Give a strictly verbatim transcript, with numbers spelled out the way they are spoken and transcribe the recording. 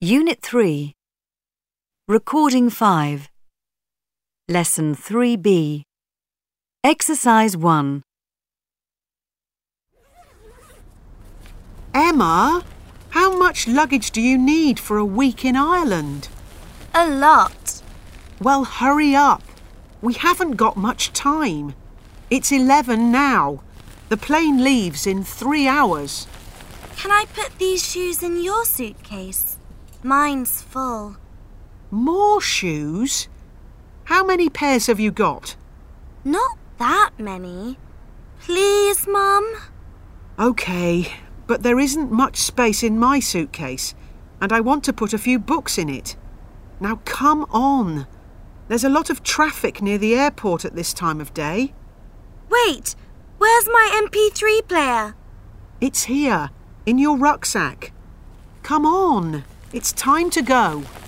Unit three. Recording five. Lesson three B. Exercise one. Emma, how much luggage do you need for a week in Ireland? A lot. Well, hurry up. We haven't got much time. It's eleven now. The plane leaves in three hours. Can I put these shoes in your suitcase? Mine's full. More shoes? How many pairs have you got? Not that many. Please, Mum? OK, but there isn't much space in my suitcase, and I want to put a few books in it. Now come on. There's a lot of traffic near the airport at this time of day. Wait, where's my M P three player? It's here, in your rucksack. Come on, it's time to go.